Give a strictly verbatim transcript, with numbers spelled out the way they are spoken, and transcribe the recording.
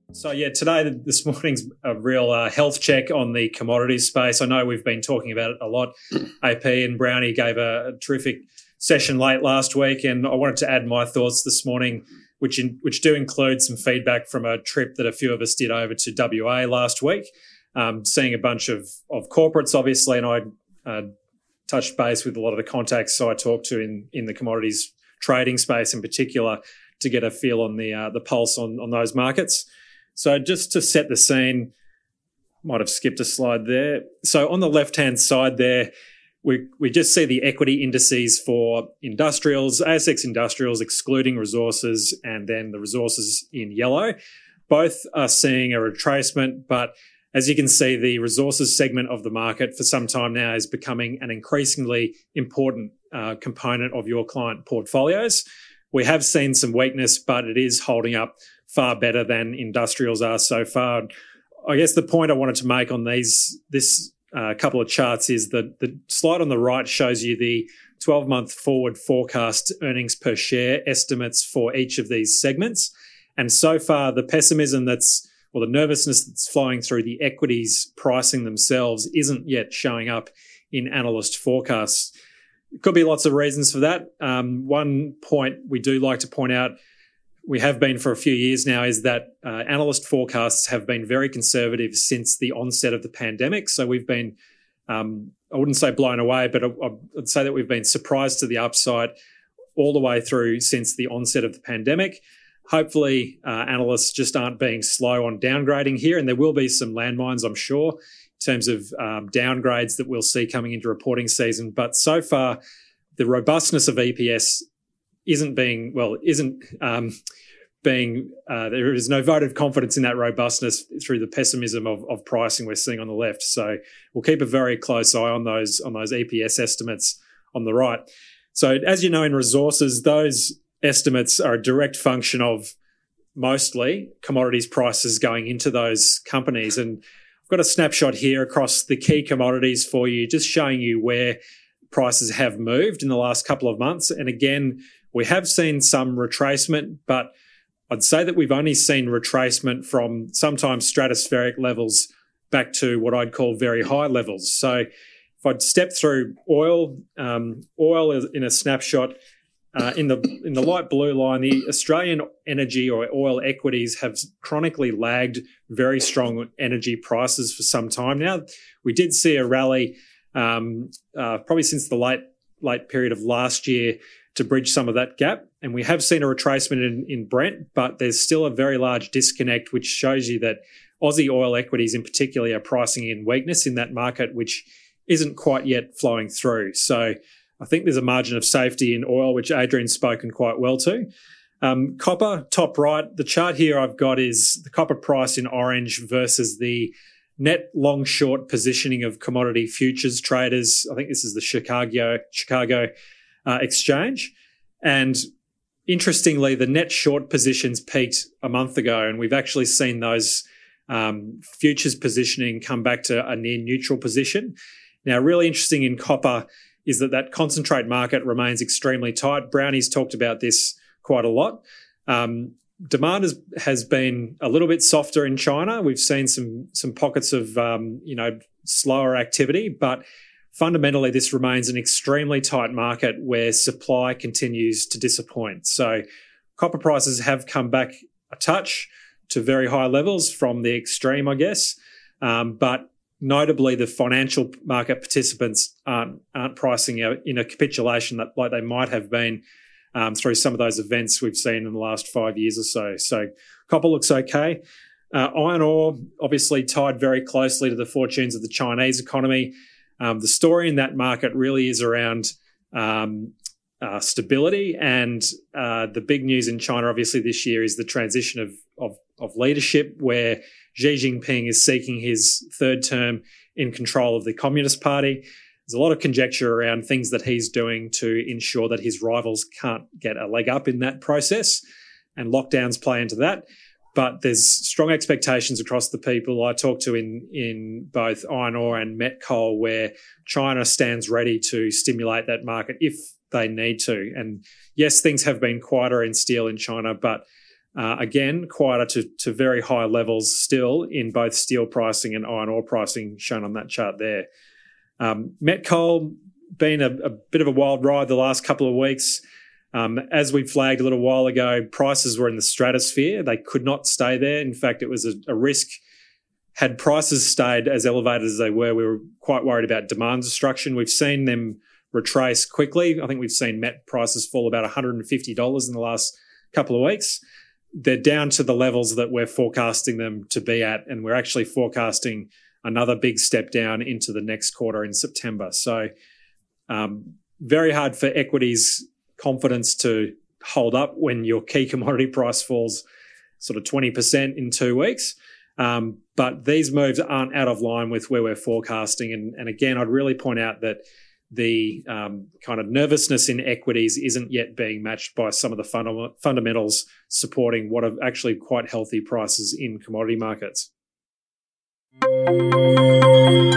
So, yeah, today, this morning's a real uh, health check on the commodities space. I know we've been talking about it a lot. A P and Brownie gave a, a terrific session late last week, and I wanted to add my thoughts this morning, which in, which do include some feedback from a trip that a few of us did over to W A last week, um, seeing a bunch of, of corporates, obviously, and I uh, touched base with a lot of the contacts I talked to in, in the commodities trading space in particular to get a feel on the uh, the pulse on, on those markets. So just to set the scene, might have skipped a slide there. So on the left-hand side there, we we just see the equity indices for industrials, A S X industrials excluding resources, and then the resources in yellow. Both are seeing a retracement, but as you can see, the resources segment of the market for some time now is becoming an increasingly important uh, component of your client portfolios. We have seen some weakness, but it is holding up far better than industrials are so far. I guess the point I wanted to make on these this uh, couple of charts is that the slide on the right shows you the twelve-month forward forecast earnings per share estimates for each of these segments. And so far, the pessimism that's, or the nervousness that's flowing through the equities pricing themselves isn't yet showing up in analyst forecasts. Could be lots of reasons for that. Um, one point we do like to point out, we have been for a few years now, is that uh, analyst forecasts have been very conservative since the onset of the pandemic. So we've been, um, I wouldn't say blown away, but I, I'd say that we've been surprised to the upside all the way through since the onset of the pandemic. Hopefully, uh, analysts just aren't being slow on downgrading here, and there will be some landmines, I'm sure, in terms of um, downgrades that we'll see coming into reporting season. But so far, the robustness of E P S isn't being, well, isn't um, being, uh, there is no vote of confidence in that robustness through the pessimism of, of pricing we're seeing on the left. So we'll keep a very close eye on those, on those E P S estimates on the right. So as you know, in resources, those estimates are a direct function of mostly commodities prices going into those companies. And I've got a snapshot here across the key commodities for you, just showing you where prices have moved in the last couple of months. And again, we have seen some retracement, but I'd say that we've only seen retracement from sometimes stratospheric levels back to what I'd call very high levels. So if I'd step through oil, um, oil is in a snapshot, uh, in the in the light blue line, the Australian energy or oil equities have chronically lagged very strong energy prices for some time now. We did see a rally um, uh, probably since the late late period of last year to bridge some of that gap. And we have seen a retracement in, in Brent, but there's still a very large disconnect, which shows you that Aussie oil equities in particular are pricing in weakness in that market, which isn't quite yet flowing through. So I think there's a margin of safety in oil, which Adrian's spoken quite well to. Um, copper, top right, the chart here I've got is the copper price in orange versus the net long-short positioning of commodity futures traders. I think this is the Chicago Chicago uh, exchange. And interestingly, the net short positions peaked a month ago, and we've actually seen those um, futures positioning come back to a near neutral position. Now, really interesting in copper is that that concentrate market remains extremely tight. Brownie's talked about this quite a lot. Um, demand has, has been a little bit softer in China. We've seen some some pockets of um, you know slower activity, but fundamentally this remains an extremely tight market where supply continues to disappoint. So copper prices have come back a touch to very high levels from the extreme, I guess, um, but notably, the financial market participants aren't, aren't pricing out in a capitulation that, like they might have been um, through some of those events we've seen in the last five years or so. So copper looks okay. Uh, iron ore, obviously tied very closely to the fortunes of the Chinese economy. Um, the story in that market really is around um, uh, stability. And uh, the big news in China, obviously, this year is the transition of, of, of leadership, where Xi Jinping is seeking his third term in control of the Communist Party. There's a lot of conjecture around things that he's doing to ensure that his rivals can't get a leg up in that process, and lockdowns play into that. But there's strong expectations across the people I talk to in, in both iron ore and met coal, where China stands ready to stimulate that market if they need to. And yes, things have been quieter in steel in China, but Uh, again, quieter to, to very high levels still in both steel pricing and iron ore pricing, shown on that chart there. Um, met coal, been a, a bit of a wild ride the last couple of weeks. Um, as we flagged a little while ago, prices were in the stratosphere. They could not stay there. In fact, it was a, a risk. Had prices stayed as elevated as they were, we were quite worried about demand destruction. We've seen them retrace quickly. I think we've seen met prices fall about one hundred fifty dollars in the last couple of weeks. They're down to the levels that we're forecasting them to be at, and we're actually forecasting another big step down into the next quarter in September. So um, very hard for equities confidence to hold up when your key commodity price falls sort of twenty percent in two weeks. Um, but these moves aren't out of line with where we're forecasting. And, and again, I'd really point out that the um, kind of nervousness in equities isn't yet being matched by some of the funda- fundamentals supporting what are actually quite healthy prices in commodity markets.